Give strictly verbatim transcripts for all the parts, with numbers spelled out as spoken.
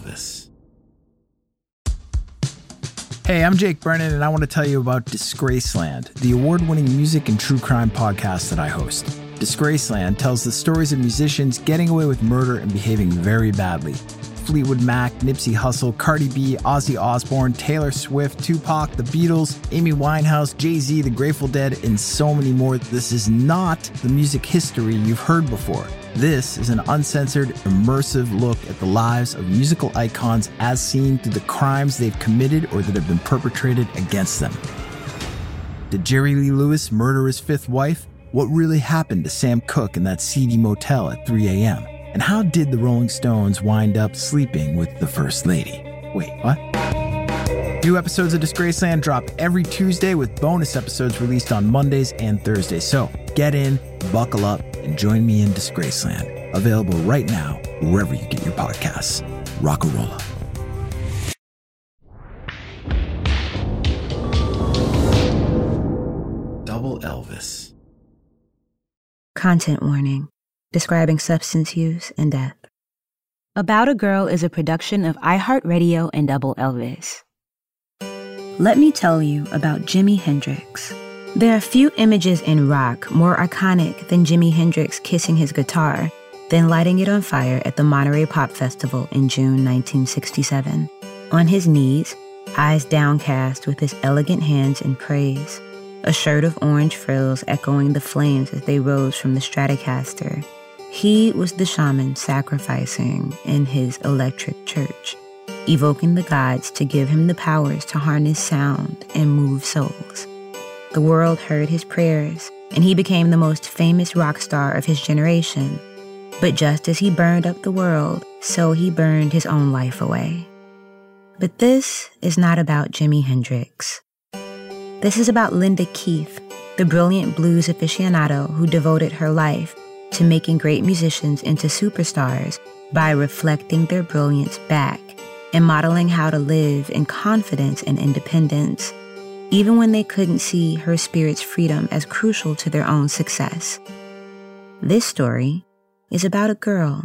Elvis. Hey, I'm Jake Brennan, and I want to tell you about Disgraceland, the award-winning music and true crime podcast that I host. Disgraceland tells the stories of musicians getting away with murder and behaving very badly. Fleetwood Mac, Nipsey Hussle, Cardi B, Ozzy Osbourne, Taylor Swift, Tupac, The Beatles, Amy Winehouse, Jay-Z, The Grateful Dead, and so many more. This is not the music history you've heard before. This is an uncensored, immersive look at the lives of musical icons as seen through the crimes they've committed or that have been perpetrated against them. Did Jerry Lee Lewis murder his fifth wife? What really happened to Sam Cooke in that seedy motel at three a.m.? And how did the Rolling Stones wind up sleeping with the First Lady? Wait, what? New episodes of Disgraceland drop every Tuesday with bonus episodes released on Mondays and Thursdays. So get in, buckle up, and join me in Disgraceland. Available right now, wherever you get your podcasts. Rock-a-rolla. Double Elvis. Content warning. Describing substance use and death. About a Girl is a production of iHeartRadio and Double Elvis. Let me tell you about Jimi Hendrix. There are few images in rock more iconic than Jimi Hendrix kissing his guitar, then lighting it on fire at the Monterey Pop Festival in June nineteen sixty-seven. On his knees, eyes downcast with his elegant hands in praise, a shirt of orange frills echoing the flames as they rose from the Stratocaster. He was the shaman sacrificing in his electric church, evoking the gods to give him the powers to harness sound and move souls. The world heard his prayers, and he became the most famous rock star of his generation. But just as he burned up the world, so he burned his own life away. But this is not about Jimi Hendrix. This is about Linda Keith, the brilliant blues aficionado who devoted her life to making great musicians into superstars by reflecting their brilliance back and modeling how to live in confidence and independence, even when they couldn't see her spirit's freedom as crucial to their own success. This story is about a girl.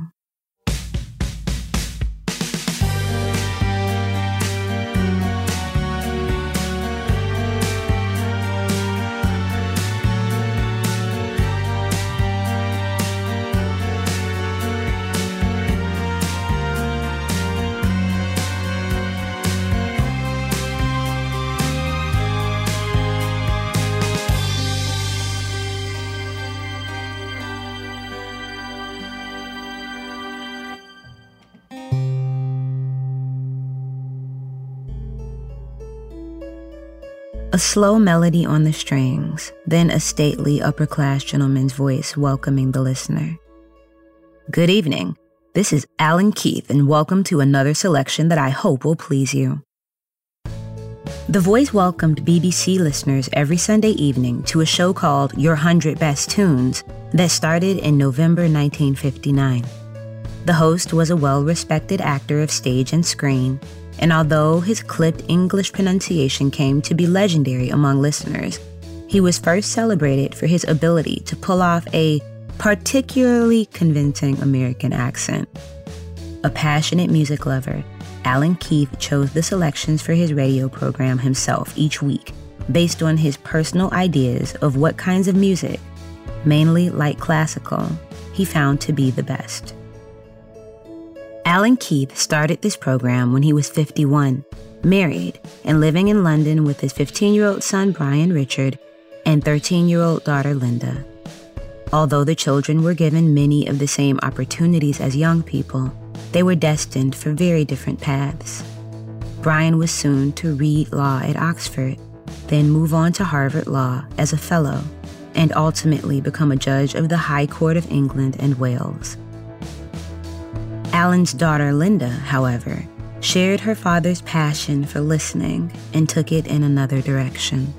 A slow melody on the strings, then a stately upper-class gentleman's voice welcoming the listener. Good evening. This is Alan Keith, and welcome to another selection that I hope will please you. The voice welcomed B B C listeners every Sunday evening to a show called Your Hundred Best Tunes that started in November nineteen fifty-nine. The host was a well-respected actor of stage and screen, and although his clipped English pronunciation came to be legendary among listeners, he was first celebrated for his ability to pull off a particularly convincing American accent. A passionate music lover, Alan Keith chose the selections for his radio program himself each week, based on his personal ideas of what kinds of music, mainly light classical, he found to be the best. Alan Keith started this program when he was fifty-one, married, and living in London with his fifteen-year-old son Brian Richard and thirteen-year-old daughter Linda. Although the children were given many of the same opportunities as young people, they were destined for very different paths. Brian was soon to read law at Oxford, then move on to Harvard Law as a fellow, and ultimately become a judge of the High Court of England and Wales. Alan's daughter Linda, however, shared her father's passion for listening and took it in another direction.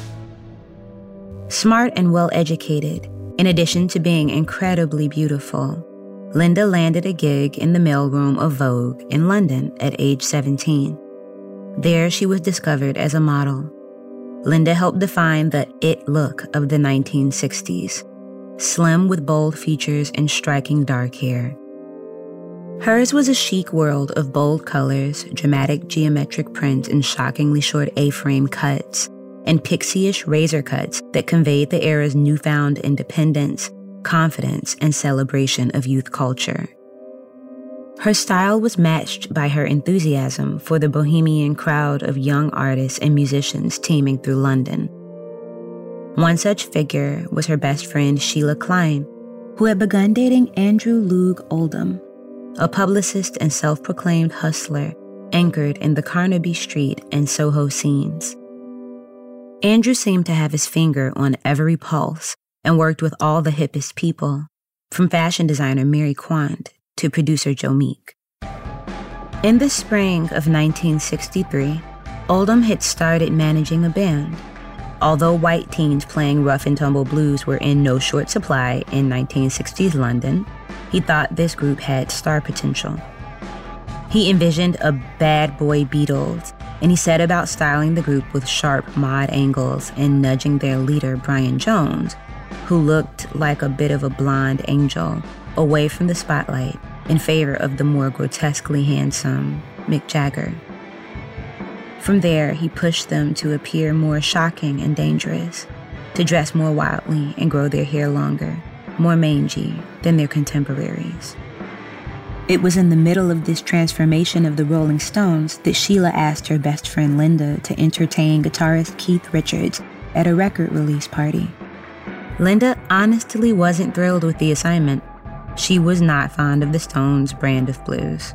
Smart and well-educated, in addition to being incredibly beautiful, Linda landed a gig in the mailroom of Vogue in London at age seventeen. There she was discovered as a model. Linda helped define the it look of the nineteen sixties, slim with bold features and striking dark hair. Hers was a chic world of bold colors, dramatic geometric prints, and shockingly short A-frame cuts, and pixie-ish razor cuts that conveyed the era's newfound independence, confidence, and celebration of youth culture. Her style was matched by her enthusiasm for the bohemian crowd of young artists and musicians teeming through London. One such figure was her best friend Sheila Klein, who had begun dating Andrew Loog Oldham, a publicist and self-proclaimed hustler anchored in the Carnaby Street and Soho scenes. Andrew seemed to have his finger on every pulse and worked with all the hippest people, from fashion designer Mary Quant to producer Joe Meek. In the spring of nineteen sixty-three, Oldham had started managing a band. Although white teens playing rough and tumble blues were in no short supply in nineteen sixties London, he thought this group had star potential. He envisioned a bad boy Beatles, and he set about styling the group with sharp mod angles and nudging their leader, Brian Jones, who looked like a bit of a blonde angel, away from the spotlight in favor of the more grotesquely handsome Mick Jagger. From there, he pushed them to appear more shocking and dangerous, to dress more wildly and grow their hair longer, more mangy than their contemporaries. It was in the middle of this transformation of the Rolling Stones that Sheila asked her best friend Linda to entertain guitarist Keith Richards at a record release party. Linda honestly wasn't thrilled with the assignment. She was not fond of the Stones' brand of blues.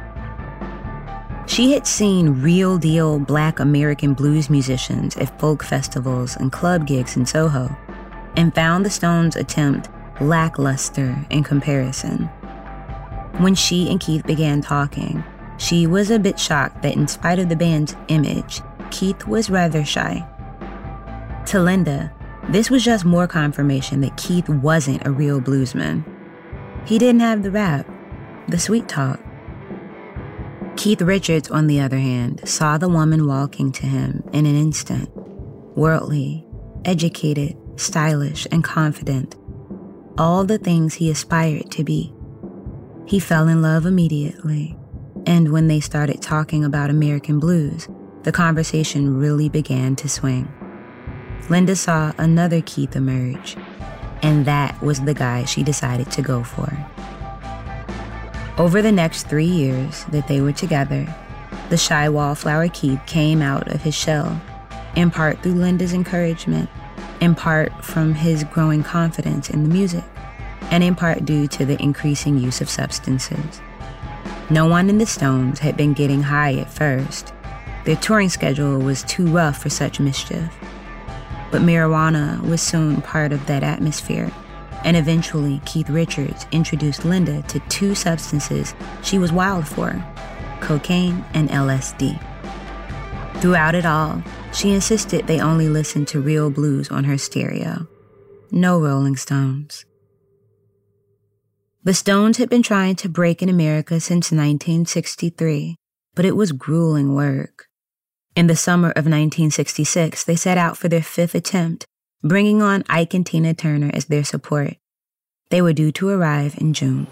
She had seen real-deal Black American blues musicians at folk festivals and club gigs in Soho, and found the Stones' attempt lackluster in comparison. When she and Keith began talking, she was a bit shocked that in spite of the band's image, Keith was rather shy. To Linda, this was just more confirmation that Keith wasn't a real bluesman. He didn't have the rap, the sweet talk. Keith Richards, on the other hand, saw the woman walking to him in an instant. Worldly, educated, stylish, and confident. All the things he aspired to be. He fell in love immediately, and when they started talking about American blues, the conversation really began to swing. Linda saw another Keith emerge, and that was the guy she decided to go for. Over the next three years that they were together, the shy wallflower Keith came out of his shell, in part through Linda's encouragement, in part from his growing confidence in the music, and in part due to the increasing use of substances. No one in the Stones had been getting high at first. Their touring schedule was too rough for such mischief. But marijuana was soon part of that atmosphere, and eventually Keith Richards introduced Linda to two substances she was wild for, cocaine and L S D. Throughout it all, she insisted they only listen to real blues on her stereo. No Rolling Stones. The Stones had been trying to break in America since nineteen sixty-three, but it was grueling work. In the summer of nineteen sixty-six, they set out for their fifth attempt, bringing on Ike and Tina Turner as their support. They were due to arrive in June.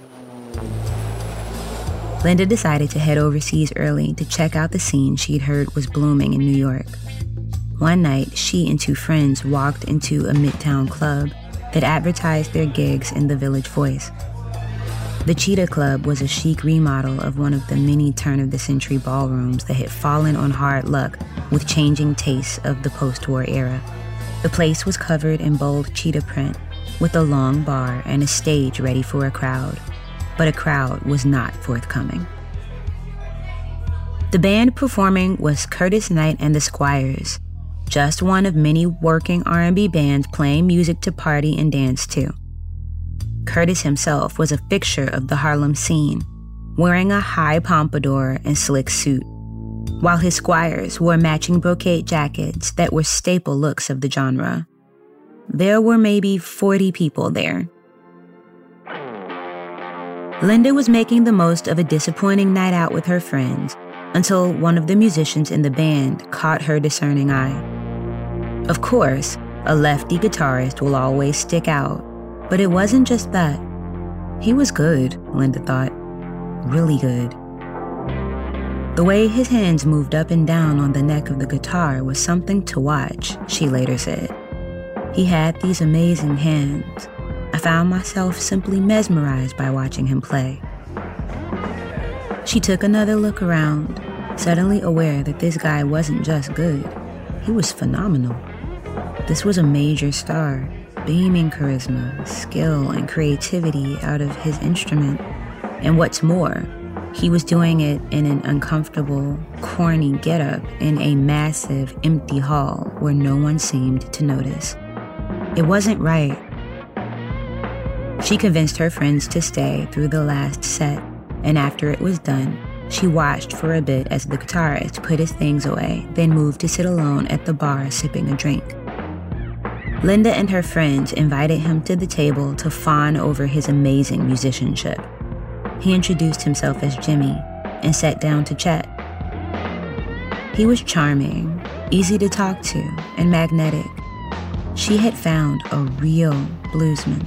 Linda decided to head overseas early to check out the scene she'd heard was blooming in New York. One night, she and two friends walked into a midtown club that advertised their gigs in the Village Voice. The Cheetah Club was a chic remodel of one of the many turn-of-the-century ballrooms that had fallen on hard luck with changing tastes of the post-war era. The place was covered in bold cheetah print, with a long bar and a stage ready for a crowd, but a crowd was not forthcoming. The band performing was Curtis Knight and the Squires, just one of many working R and B bands playing music to party and dance to. Curtis himself was a fixture of the Harlem scene, wearing a high pompadour and slick suit, while his Squires wore matching brocade jackets that were staple looks of the genre. There were maybe forty people there. Linda was making the most of a disappointing night out with her friends until one of the musicians in the band caught her discerning eye. Of course, a lefty guitarist will always stick out, but it wasn't just that. He was good, Linda thought. really good. The way his hands moved up and down on the neck of the guitar was something to watch, she later said. He had these amazing hands. I found myself simply mesmerized by watching him play. She took another look around, suddenly aware that this guy wasn't just good, he was phenomenal. This was a major star, beaming charisma, skill, and creativity out of his instrument. And what's more, he was doing it in an uncomfortable, corny getup in a massive, empty hall where no one seemed to notice. It wasn't right. She convinced her friends to stay through the last set, and after it was done, she watched for a bit as the guitarist put his things away, then moved to sit alone at the bar sipping a drink. Linda and her friends invited him to the table to fawn over his amazing musicianship. He introduced himself as Jimmy and sat down to chat. He was charming, easy to talk to, and magnetic. She had found a real bluesman.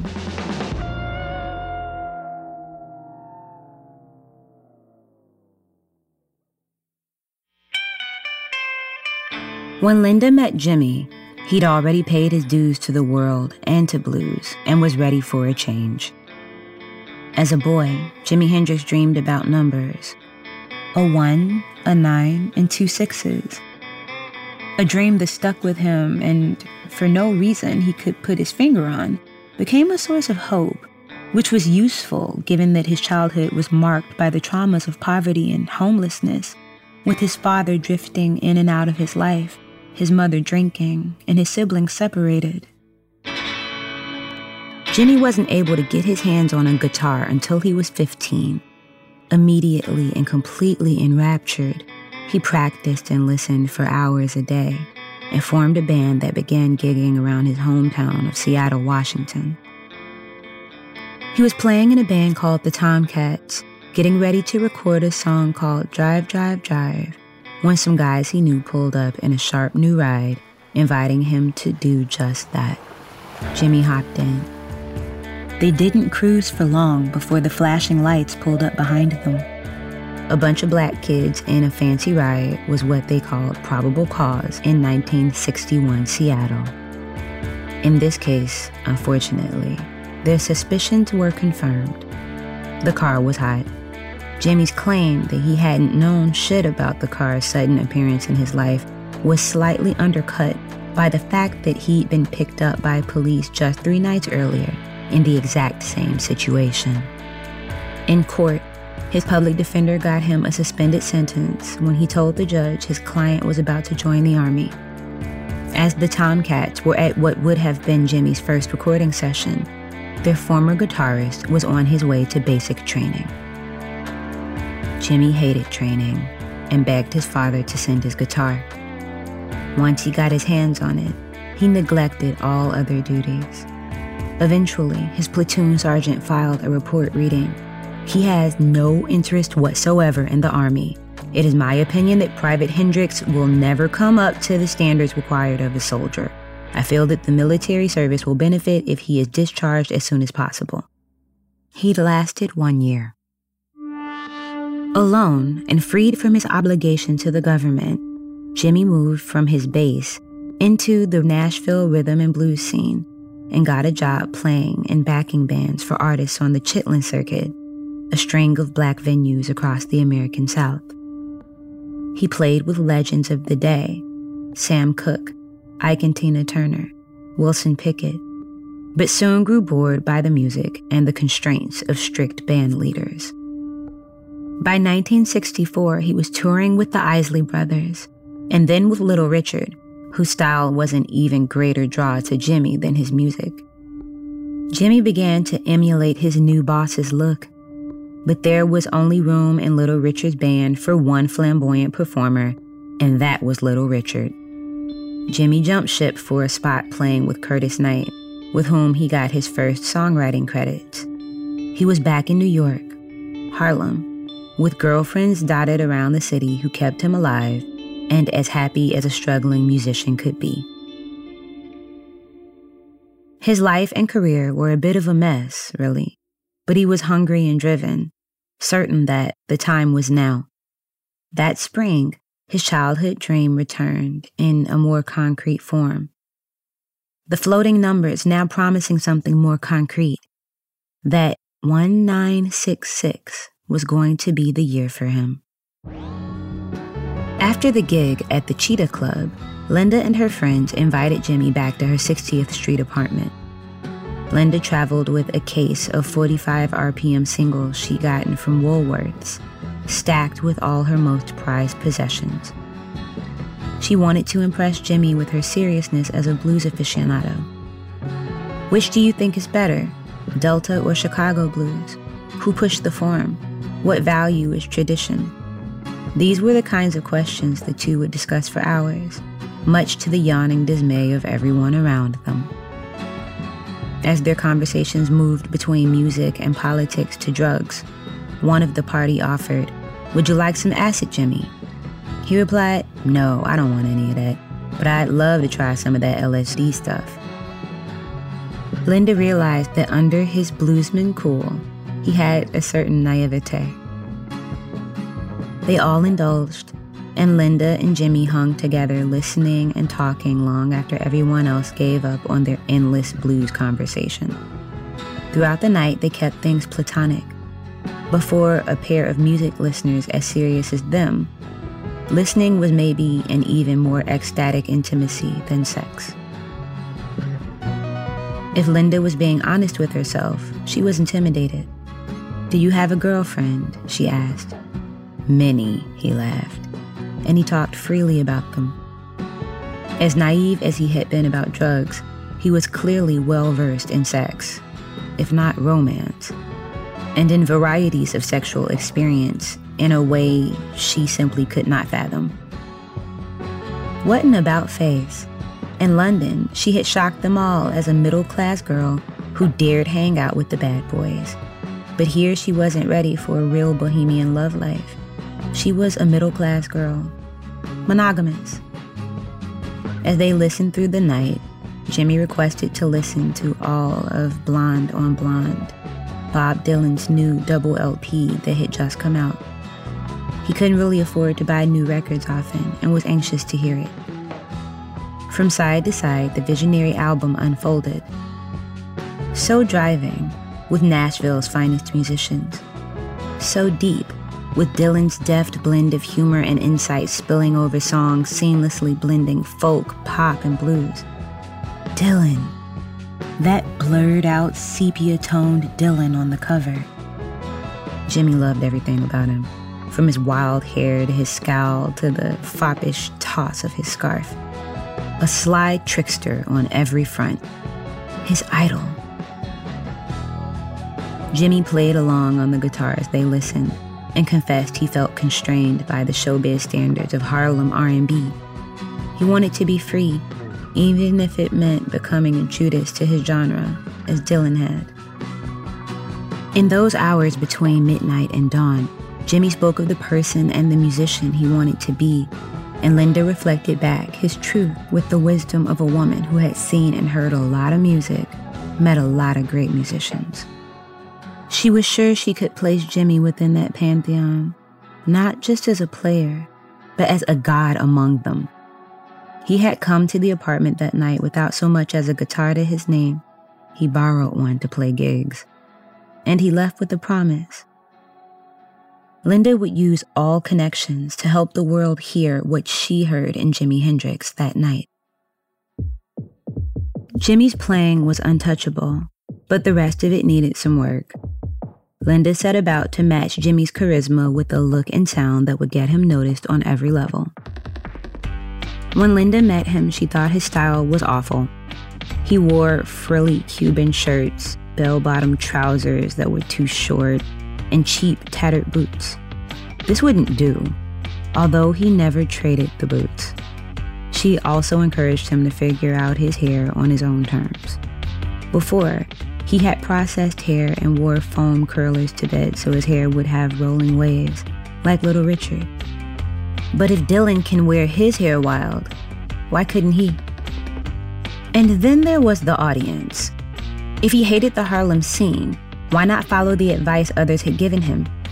When Linda met Jimmy, he'd already paid his dues to the world and to blues and was ready for a change. As a boy, Jimi Hendrix dreamed about numbers. A one, a nine, and two sixes. A dream that stuck with him and, for no reason he could put his finger on, became a source of hope, which was useful given that his childhood was marked by the traumas of poverty and homelessness, with his father drifting in and out of his life, his mother drinking, and his siblings separated. Jimmy wasn't able to get his hands on a guitar until he was fifteen. Immediately and completely enraptured, he practiced and listened for hours a day and formed a band that began gigging around his hometown of Seattle, Washington. He was playing in a band called the Tomcats, getting ready to record a song called Drive, Drive, Drive, when some guys he knew pulled up in a sharp new ride, inviting him to do just that. Jimmy hopped in. They didn't cruise for long before the flashing lights pulled up behind them. A bunch of black kids in a fancy ride was what they called probable cause in nineteen sixty-one Seattle. In this case, unfortunately, their suspicions were confirmed. The car was hot. Jimmy's claim that he hadn't known shit about the car's sudden appearance in his life was slightly undercut by the fact that he'd been picked up by police just three nights earlier in the exact same situation. In court, his public defender got him a suspended sentence when he told the judge his client was about to join the Army. As the Tomcats were at what would have been Jimmy's first recording session, their former guitarist was on his way to basic training. Jimmy hated training and begged his father to send his guitar. Once he got his hands on it, he neglected all other duties. Eventually, his platoon sergeant filed a report reading, "He has no interest whatsoever in the Army. It is my opinion that Private Hendrix will never come up to the standards required of a soldier. I feel that the military service will benefit if he is discharged as soon as possible." He'd lasted one year. Alone and freed from his obligation to the government, Jimmy moved from his base into the Nashville rhythm and blues scene and got a job playing in backing bands for artists on the Chitlin Circuit, a string of black venues across the American South. He played with legends of the day, Sam Cooke, Ike and Tina Turner, Wilson Pickett, but soon grew bored by the music and the constraints of strict band leaders. By nineteen sixty-four, he was touring with the Isley Brothers, and then with Little Richard, whose style was an even greater draw to Jimmy than his music. Jimmy began to emulate his new boss's look, but there was only room in Little Richard's band for one flamboyant performer, and that was Little Richard. Jimmy jumped ship for a spot playing with Curtis Knight, with whom he got his first songwriting credits. He was back in New York, Harlem, with girlfriends dotted around the city who kept him alive and as happy as a struggling musician could be. His life and career were a bit of a mess, really, but he was hungry and driven, certain that the time was now. That spring, his childhood dream returned in a more concrete form. The floating numbers now promising something more concrete, that one nine six six was going to be the year for him. After the gig at the Cheetah Club, Linda and her friends invited Jimmy back to her sixtieth Street apartment. Linda traveled with a case of forty-five R P M singles she'd gotten from Woolworths, stacked with all her most prized possessions. She wanted to impress Jimmy with her seriousness as a blues aficionado. Which do you think is better, Delta or Chicago blues? Who pushed the form? What value is tradition? These were the kinds of questions the two would discuss for hours, much to the yawning dismay of everyone around them. As their conversations moved between music and politics to drugs, one of the party offered, "Would you like some acid, Jimmy?" He replied, "No, I don't want any of that, but I'd love to try some of that L S D stuff." Linda realized that under his bluesman cool, he had a certain naivete. They all indulged, and Linda and Jimmy hung together listening and talking long after everyone else gave up on their endless blues conversation. Throughout the night, they kept things platonic. Before a pair of music listeners as serious as them, listening was maybe an even more ecstatic intimacy than sex. If Linda was being honest with herself, she was intimidated. "Do you have a girlfriend?" she asked. "Many," he laughed, and he talked freely about them. As naive as he had been about drugs, he was clearly well-versed in sex, if not romance, and in varieties of sexual experience in a way she simply could not fathom. What an about-face. In London, she had shocked them all as a middle-class girl who dared hang out with the bad boys. But here she wasn't ready for a real bohemian love life. She was a middle-class girl, monogamous. As they listened through the night, Jimmy requested to listen to all of Blonde on Blonde, Bob Dylan's new double L P that had just come out. He couldn't really afford to buy new records often and was anxious to hear it. From side to side, the visionary album unfolded. So driving, with Nashville's finest musicians. So deep, with Dylan's deft blend of humor and insight spilling over songs seamlessly blending folk, pop, and blues. Dylan. That blurred-out, sepia-toned Dylan on the cover. Jimmy loved everything about him, from his wild hair to his scowl to the foppish toss of his scarf. A sly trickster on every front. His idol. Jimmy played along on the guitar as they listened and confessed he felt constrained by the showbiz standards of Harlem R and B. He wanted to be free, even if it meant becoming a Judas to his genre, as Dylan had. In those hours between midnight and dawn, Jimmy spoke of the person and the musician he wanted to be, and Linda reflected back his truth with the wisdom of a woman who had seen and heard a lot of music, met a lot of great musicians. She was sure she could place Jimmy within that pantheon, not just as a player, but as a god among them. He had come to the apartment that night without so much as a guitar to his name. He borrowed one to play gigs. And he left with a promise. Linda would use all connections to help the world hear what she heard in Jimi Hendrix that night. Jimmy's playing was untouchable, but the rest of it needed some work. Linda set about to match Jimmy's charisma with a look and sound that would get him noticed on every level. When Linda met him, she thought his style was awful. He wore frilly Cuban shirts, bell-bottom trousers that were too short, and cheap, tattered boots. This wouldn't do, although he never traded the boots. She also encouraged him to figure out his hair on his own terms. Before, he had processed hair and wore foam curlers to bed so his hair would have rolling waves, like Little Richard. But if Dylan can wear his hair wild, why couldn't he? And then there was the audience. If he hated the Harlem scene, why not follow the advice others had given him?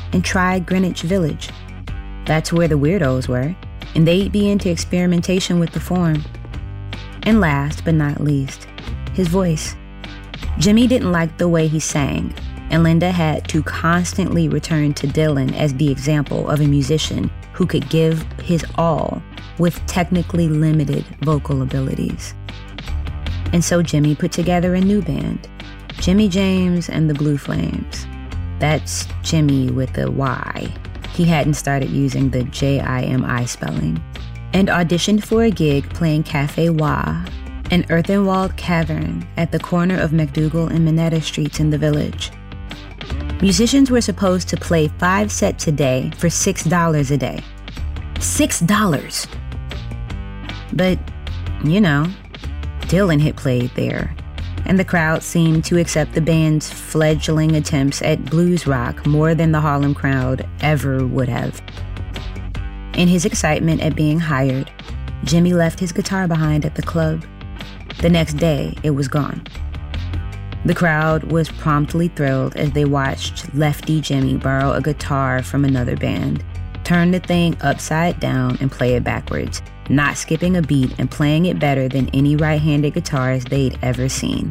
and try Greenwich Village. That's where the weirdos were, and they'd be into experimentation with the form. And last but not least, his voice. Jimmy didn't like the way he sang, and Linda had to constantly return to Dylan as the example of a musician who could give his all with technically limited vocal abilities. And so Jimmy put together a new band, Jimmy James and the Blue Flames. That's Jimmy with a Y. He hadn't started using the J I M I spelling. And auditioned for a gig playing Cafe Wah, an earthen-walled cavern at the corner of MacDougal and Minetta Streets in the Village. Musicians were supposed to play five sets a day for six dollars a day. Six dollars! But, you know, Dylan had played there, and the crowd seemed to accept the band's fledgling attempts at blues rock more than the Harlem crowd ever would have. In his excitement at being hired, Jimmy left his guitar behind at the club. The next day, it was gone. The crowd was promptly thrilled as they watched Lefty Jimmy borrow a guitar from another band, turn the thing upside down and play it backwards, not skipping a beat and playing it better than any right-handed guitarist they'd ever seen.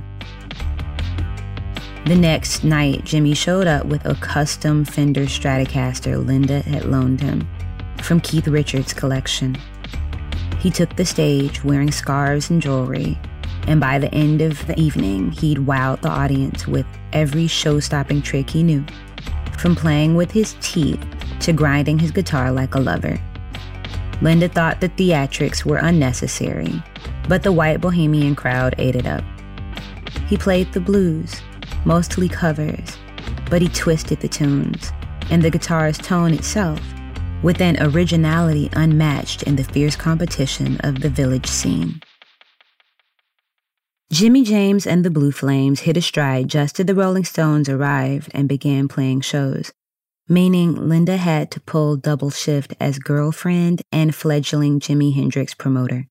The next night, Jimmy showed up with a custom Fender Stratocaster Linda had loaned him from Keith Richards' collection. He took the stage wearing scarves and jewelry, and by the end of the evening, he'd wowed the audience with every show-stopping trick he knew, from playing with his teeth to grinding his guitar like a lover. Linda thought the theatrics were unnecessary, but the white bohemian crowd ate it up. He played the blues, mostly covers, but he twisted the tunes, and the guitar's tone itself, with an originality unmatched in the fierce competition of the Village scene. Jimmy James and the Blue Flames hit a stride just as the Rolling Stones arrived and began playing shows, meaning Linda had to pull double shift as girlfriend and fledgling Jimi Hendrix promoter.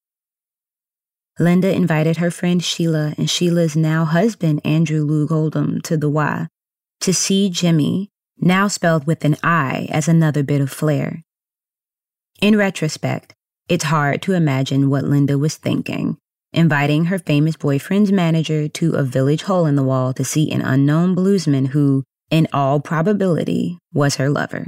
Linda invited her friend Sheila and Sheila's now husband Andrew Loog Oldham to the Y to see Jimmy, now spelled with an I, as another bit of flair. In retrospect, it's hard to imagine what Linda was thinking, inviting her famous boyfriend's manager to a Village hole-in-the-wall to see an unknown bluesman who, in all probability, was her lover.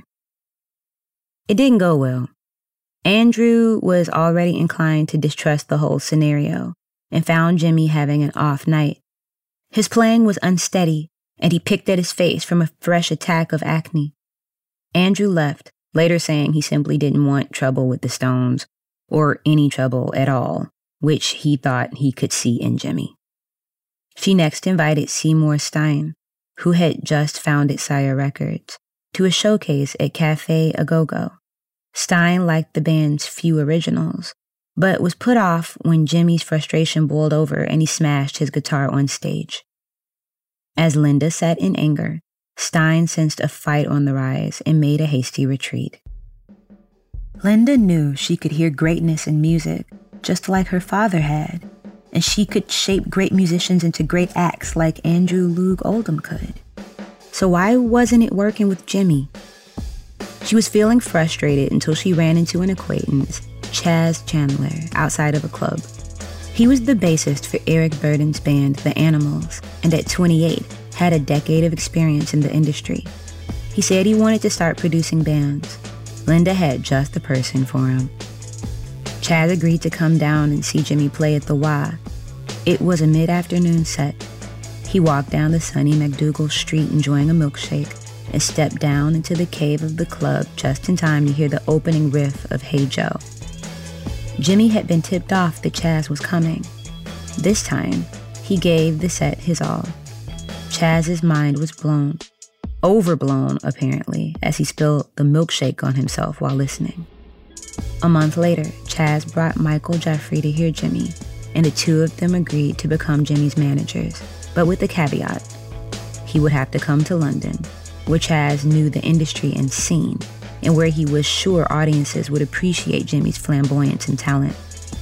It didn't go well. Andrew was already inclined to distrust the whole scenario and found Jimmy having an off night. His playing was unsteady, and he picked at his face from a fresh attack of acne. Andrew left, later saying he simply didn't want trouble with the Stones, or any trouble at all, which he thought he could see in Jimmy. She next invited Seymour Stein, who had just founded Sire Records, to a showcase at Cafe Agogo. Stein liked the band's few originals, but was put off when Jimmy's frustration boiled over and he smashed his guitar on stage. As Linda sat in anger, Stein sensed a fight on the rise and made a hasty retreat. Linda knew she could hear greatness in music, just like her father had, and she could shape great musicians into great acts like Andrew Loog Oldham could. So why wasn't it working with Jimmy? She was feeling frustrated until she ran into an acquaintance, Chaz Chandler, outside of a club. He was the bassist for Eric Burden's band, The Animals, and at twenty-eight, had a decade of experience in the industry. He said he wanted to start producing bands. Linda had just the person for him. Chaz agreed to come down and see Jimmy play at the Y. It was a mid-afternoon set. He walked down the sunny MacDougal Street enjoying a milkshake and stepped down into the cave of the club just in time to hear the opening riff of Hey Joe. Jimmy had been tipped off that Chaz was coming. This time, he gave the set his all. Chaz's mind was blown, overblown apparently, as he spilled the milkshake on himself while listening. A month later, Chaz brought Michael Jeffrey to hear Jimmy, and the two of them agreed to become Jimmy's managers, but with a caveat. He would have to come to London, where Chaz knew the industry and scene, and where he was sure audiences would appreciate Jimmy's flamboyance and talent.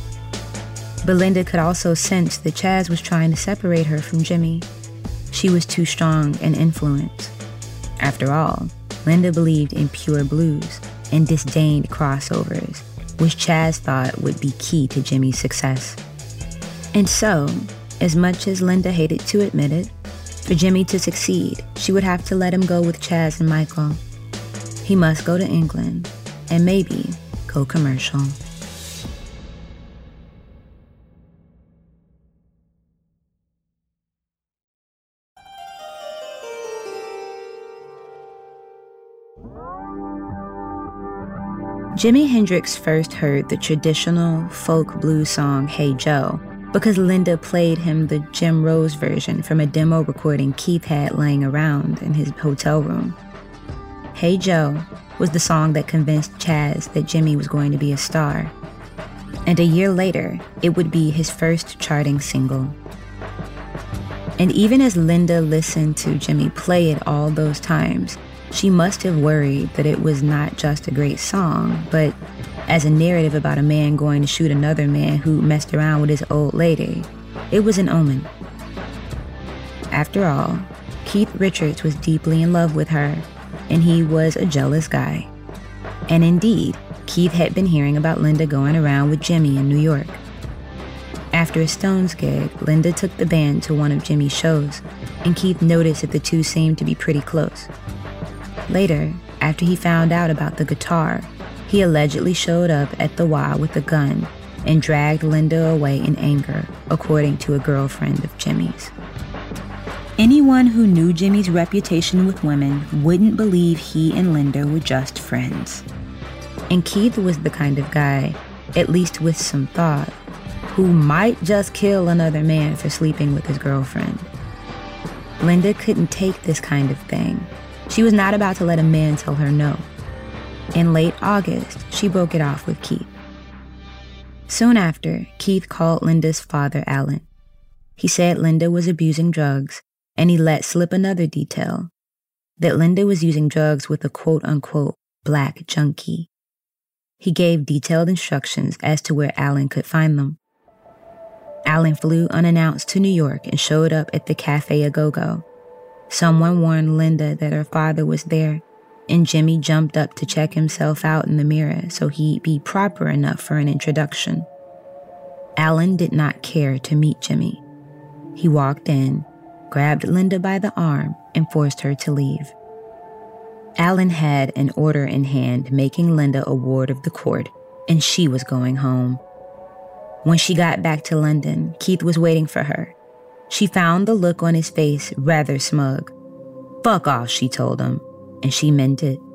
But Linda could also sense that Chaz was trying to separate her from Jimmy. She was too strong an influence. After all, Linda believed in pure blues and disdained crossovers, which Chaz thought would be key to Jimmy's success. And so, as much as Linda hated to admit it, for Jimmy to succeed, she would have to let him go with Chaz and Michael. He must go to England and maybe go commercial. Jimi Hendrix first heard the traditional folk blues song Hey Joe because Linda played him the Jim Rose version from a demo recording Keith had laying around in his hotel room. Hey Joe was the song that convinced Chaz that Jimmy was going to be a star. And a year later, it would be his first charting single. And even as Linda listened to Jimmy play it all those times, she must have worried that it was not just a great song, but as a narrative about a man going to shoot another man who messed around with his old lady. It was an omen. After all, Keith Richards was deeply in love with her, and he was a jealous guy. And indeed, Keith had been hearing about Linda going around with Jimmy in New York. After a Stones gig, Linda took the band to one of Jimmy's shows, and Keith noticed that the two seemed to be pretty close. Later, after he found out about the guitar, he allegedly showed up at the Y with a gun and dragged Linda away in anger, according to a girlfriend of Jimmy's. Anyone who knew Jimmy's reputation with women wouldn't believe he and Linda were just friends. And Keith was the kind of guy, at least with some thought, who might just kill another man for sleeping with his girlfriend. Linda couldn't take this kind of thing. She was not about to let a man tell her no. In late August, she broke it off with Keith. Soon after, Keith called Linda's father, Alan. He said Linda was abusing drugs, and he let slip another detail, that Linda was using drugs with a quote-unquote black junkie. He gave detailed instructions as to where Alan could find them. Alan flew unannounced to New York and showed up at the Cafe A Go-Go. Someone warned Linda that her father was there, and Jimmy jumped up to check himself out in the mirror so he'd be proper enough for an introduction. Alan did not care to meet Jimmy. He walked in, grabbed Linda by the arm, and forced her to leave. Alan had an order in hand making Linda a ward of the court, and she was going home. When she got back to London, Keith was waiting for her. She found the look on his face rather smug. "Fuck off," she told him, and she meant it.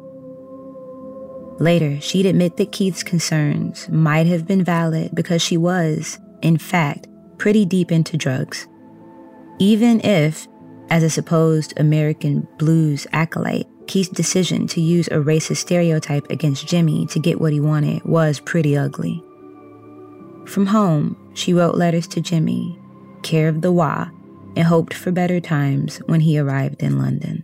Later, she'd admit that Keith's concerns might have been valid because she was, in fact, pretty deep into drugs. Even if, as a supposed American blues acolyte, Keith's decision to use a racist stereotype against Jimmy to get what he wanted was pretty ugly. From home, she wrote letters to Jimmy, care of the W A, and hoped for better times when he arrived in London.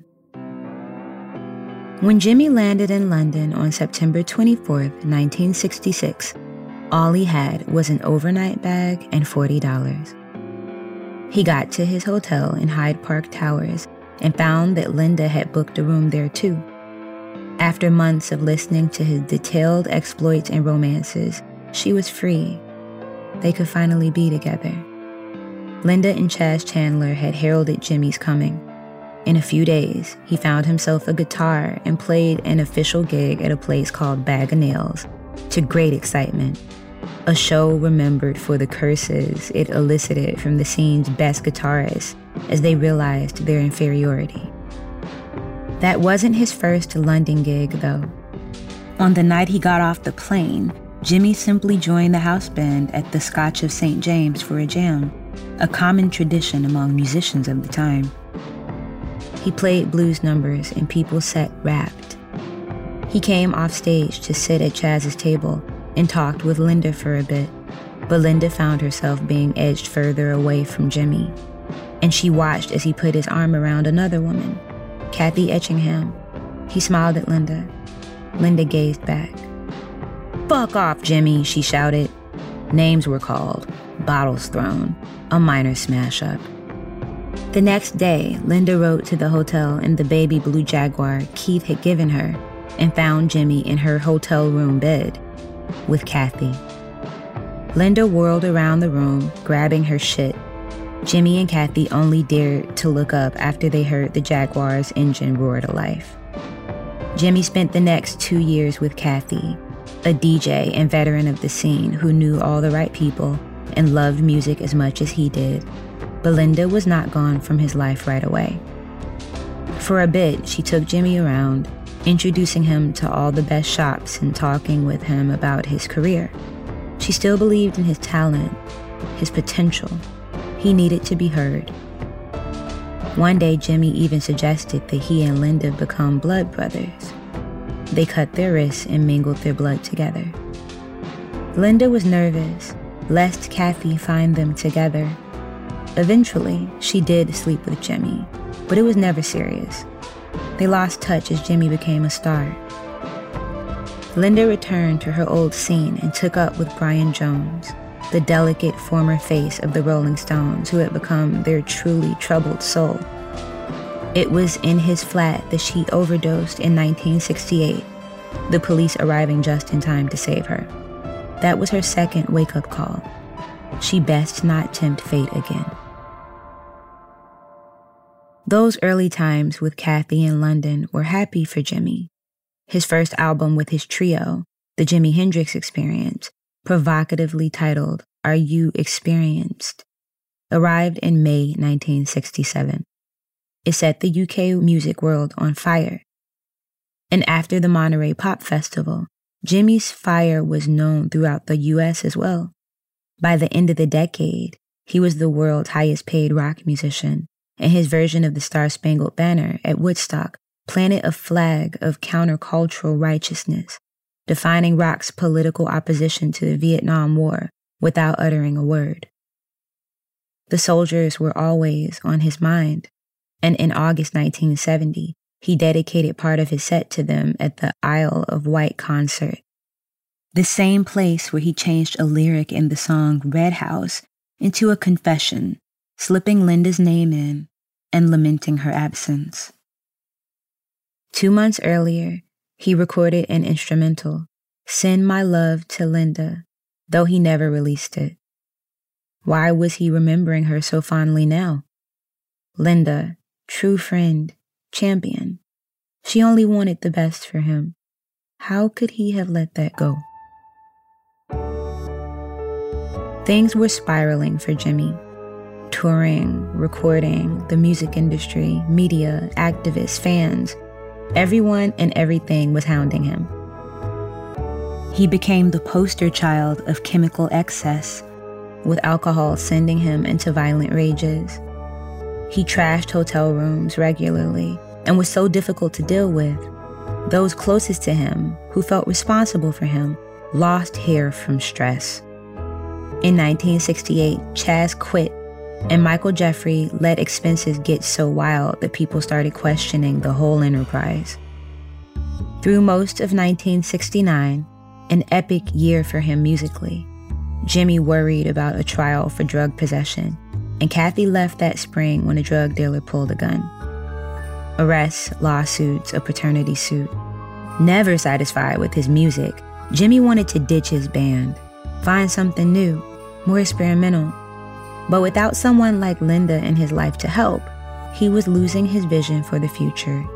When Jimmy landed in London on September twenty-fourth, nineteen sixty-six, all he had was an overnight bag and forty dollars. He got to his hotel in Hyde Park Towers and found that Linda had booked a room there too. After months of listening to his detailed exploits and romances, she was free. They could finally be together. Linda and Chaz Chandler had heralded Jimmy's coming. In a few days, he found himself a guitar and played an official gig at a place called Bag of Nails, to great excitement. A show remembered for the curses it elicited from the scene's best guitarists as they realized their inferiority. That wasn't his first London gig, though. On the night he got off the plane, Jimmy simply joined the house band at the Scotch of Saint James for a jam, a common tradition among musicians of the time. He played blues numbers and people sat rapt. He came off stage to sit at Chaz's table and talked with Linda for a bit, but Linda found herself being edged further away from Jimmy, and she watched as he put his arm around another woman, Kathy Etchingham. He smiled at Linda. Linda gazed back. "Fuck off, Jimmy," she shouted. Names were called, bottles thrown, a minor smash-up. The next day, Linda rode to the hotel in the baby blue Jaguar Keith had given her and found Jimmy in her hotel room bed with Kathy. Linda whirled around the room, grabbing her shit. Jimmy and Kathy only dared to look up after they heard the Jaguar's engine roar to life. Jimmy spent the next two years with Kathy, a D J and veteran of the scene who knew all the right people and loved music as much as he did. But Linda was not gone from his life right away. For a bit, she took Jimmy around, introducing him to all the best shops and talking with him about his career. She still believed in his talent, his potential. He needed to be heard. One day, Jimmy even suggested that he and Linda become blood brothers. They cut their wrists and mingled their blood together. Linda was nervous, lest Kathy find them together. Eventually, she did sleep with Jimmy, but it was never serious. They lost touch as Jimmy became a star. Linda returned to her old scene and took up with Brian Jones, the delicate former face of the Rolling Stones who had become their truly troubled soul. It was in his flat that she overdosed in nineteen sixty-eight, the police arriving just in time to save her. That was her second wake-up call. She best not tempt fate again. Those early times with Kathy in London were happy for Jimmy. His first album with his trio, The Jimi Hendrix Experience, provocatively titled Are You Experienced?, arrived in May nineteen sixty-seven. It set the U K music world on fire. And after the Monterey Pop Festival, Jimmy's fire was known throughout the U S as well. By the end of the decade, he was the world's highest paid rock musician, and his version of the Star-Spangled Banner at Woodstock planted a flag of countercultural righteousness, defining rock's political opposition to the Vietnam War without uttering a word. The soldiers were always on his mind, and in August nineteen seventy, he dedicated part of his set to them at the Isle of Wight concert, the same place where he changed a lyric in the song Red House into a confession, slipping Linda's name in and lamenting her absence. Two months earlier, he recorded an instrumental, Send My Love to Linda, though he never released it. Why was he remembering her so fondly now? Linda, true friend, champion. She only wanted the best for him. How could he have let that go? Things were spiraling for Jimmy. Touring, recording, the music industry, media, activists, fans, everyone and everything was hounding him. He became the poster child of chemical excess, with alcohol sending him into violent rages. He trashed hotel rooms regularly and was so difficult to deal with. Those closest to him, who felt responsible for him, lost hair from stress. In nineteen sixty-eight, Chas quit, and Michael Jeffrey let expenses get so wild that people started questioning the whole enterprise. Through most of nineteen sixty-nine, an epic year for him musically, Jimmy worried about a trial for drug possession, and Kathy left that spring when a drug dealer pulled a gun. Arrests, lawsuits, a paternity suit. Never satisfied with his music, Jimmy wanted to ditch his band, find something new, more experimental. But without someone like Linda in his life to help, he was losing his vision for the future.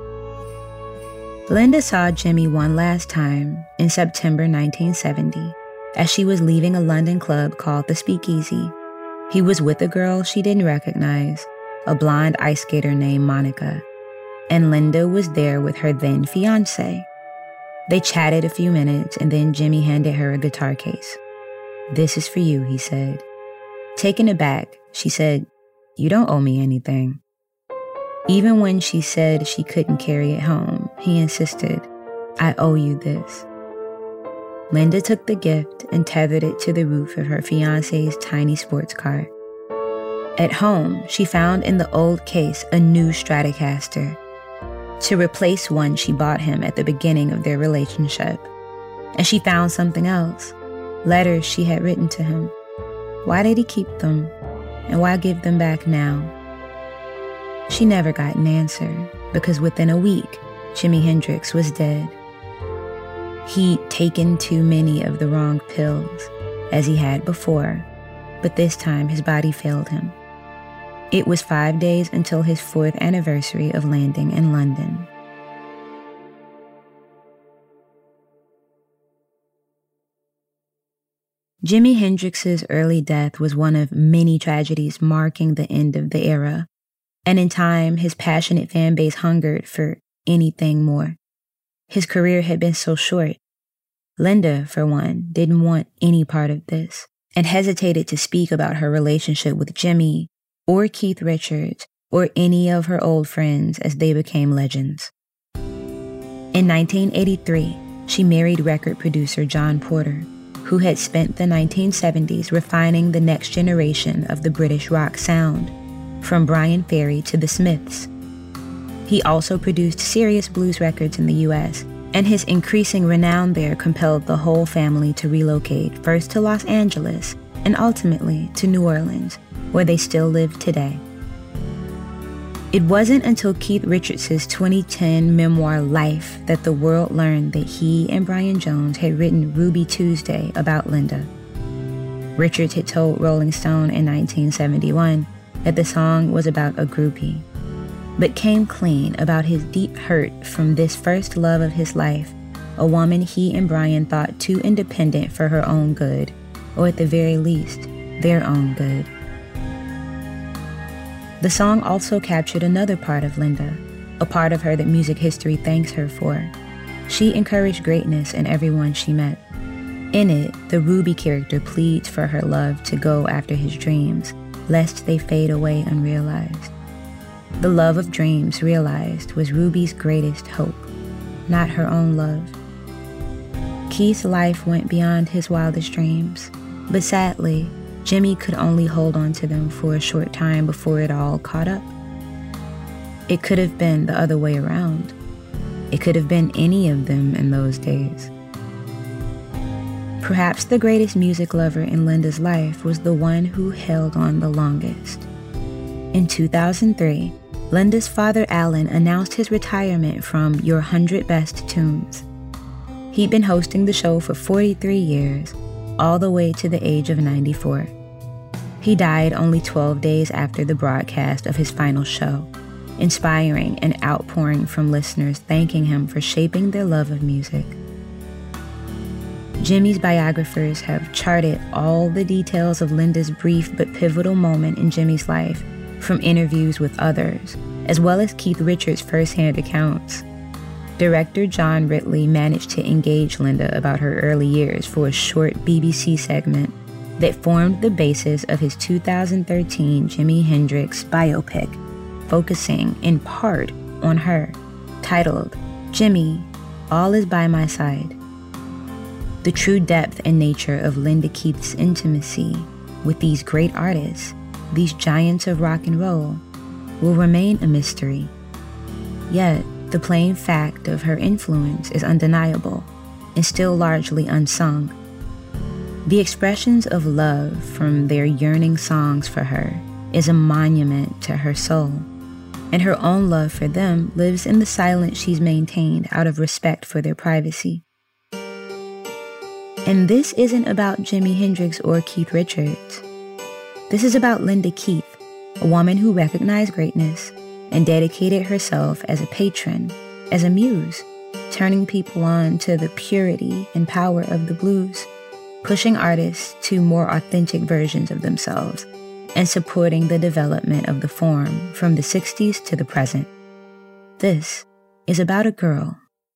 Linda saw Jimmy one last time in September nineteen seventy, as she was leaving a London club called the Speakeasy. He was with a girl she didn't recognize, a blonde ice skater named Monica, and Linda was there with her then fiancé. They chatted a few minutes, and then Jimmy handed her a guitar case. "This is for you," he said. Taken aback, she said, "You don't owe me anything." Even when she said she couldn't carry it home, he insisted, "I owe you this." Linda took the gift and tethered it to the roof of her fiancé's tiny sports car. At home, she found in the old case a new Stratocaster, to replace one she bought him at the beginning of their relationship. And she found something else, letters she had written to him. Why did he keep them? And why give them back now? She never got an answer because within a week, Jimi Hendrix was dead. He'd taken too many of the wrong pills, as he had before, but this time his body failed him. It was five days until his fourth anniversary of landing in London. Jimi Hendrix's early death was one of many tragedies marking the end of the era, and in time, his passionate fan base hungered for anything more. His career had been so short. Linda, for one, didn't want any part of this and hesitated to speak about her relationship with Jimi or Keith Richards or any of her old friends as they became legends. In nineteen eighty-three, she married record producer John Porter, who had spent the nineteen seventies refining the next generation of the British rock sound, from Brian Ferry to the Smiths. He also produced serious blues records in the U S, and his increasing renown there compelled the whole family to relocate first to Los Angeles and ultimately to New Orleans, where they still live today. It wasn't until Keith Richards' twenty ten memoir Life that the world learned that he and Brian Jones had written Ruby Tuesday about Linda. Richards had told Rolling Stone in nineteen seventy-one that the song was about a groupie, but came clean about his deep hurt from this first love of his life, a woman he and Brian thought too independent for her own good, or at the very least, their own good. The song also captured another part of Linda, a part of her that music history thanks her for. She encouraged greatness in everyone she met. In it, the Ruby character pleads for her love to go after his dreams, lest they fade away unrealized. The love of dreams realized was Ruby's greatest hope, not her own love. Keith's life went beyond his wildest dreams, but sadly, Jimi could only hold on to them for a short time before it all caught up. It could have been the other way around. It could have been any of them in those days. Perhaps the greatest music lover in Linda's life was the one who held on the longest. In two thousand three, Linda's father Alan announced his retirement from Your one hundred Best Tunes. He'd been hosting the show for forty-three years, all the way to the age of ninety-four. He died only twelve days after the broadcast of his final show, inspiring an outpouring from listeners thanking him for shaping their love of music. Jimi's biographers have charted all the details of Linda's brief but pivotal moment in Jimi's life, from interviews with others, as well as Keith Richards' first-hand accounts. Director John Ridley managed to engage Linda about her early years for a short B B C segment that formed the basis of his two thousand thirteen Jimi Hendrix biopic, focusing in part on her, titled Jimi, All Is By My Side. The true depth and nature of Linda Keith's intimacy with these great artists, these giants of rock and roll, will remain a mystery. Yet, the plain fact of her influence is undeniable and still largely unsung. The expressions of love from their yearning songs for her is a monument to her soul, and her own love for them lives in the silence she's maintained out of respect for their privacy. And this isn't about Jimi Hendrix or Keith Richards. This is about Linda Keith, a woman who recognized greatness and dedicated herself as a patron, as a muse, turning people on to the purity and power of the blues, pushing artists to more authentic versions of themselves, and supporting the development of the form from the sixties to the present. This is about a girl.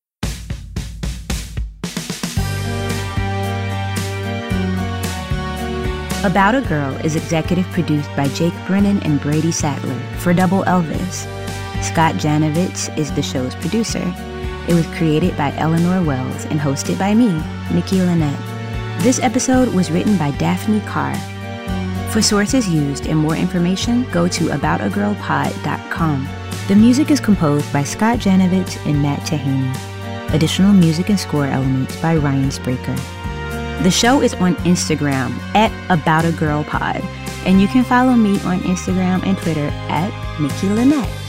About a Girl is executive produced by Jake Brennan and Brady Sattler for Double Elvis. Scott Janovitz is the show's producer. It was created by Eleanor Wells and hosted by me, Nikki Lynette. This episode was written by Daphne Carr. For sources used and more information, go to about a girl pod dot com. The music is composed by Scott Janovitz and Matt Tahaney. Additional music and score elements by Ryan Spraker. The show is on Instagram at About a Girl Pod, and you can follow me on Instagram and Twitter at Nikki Lynette.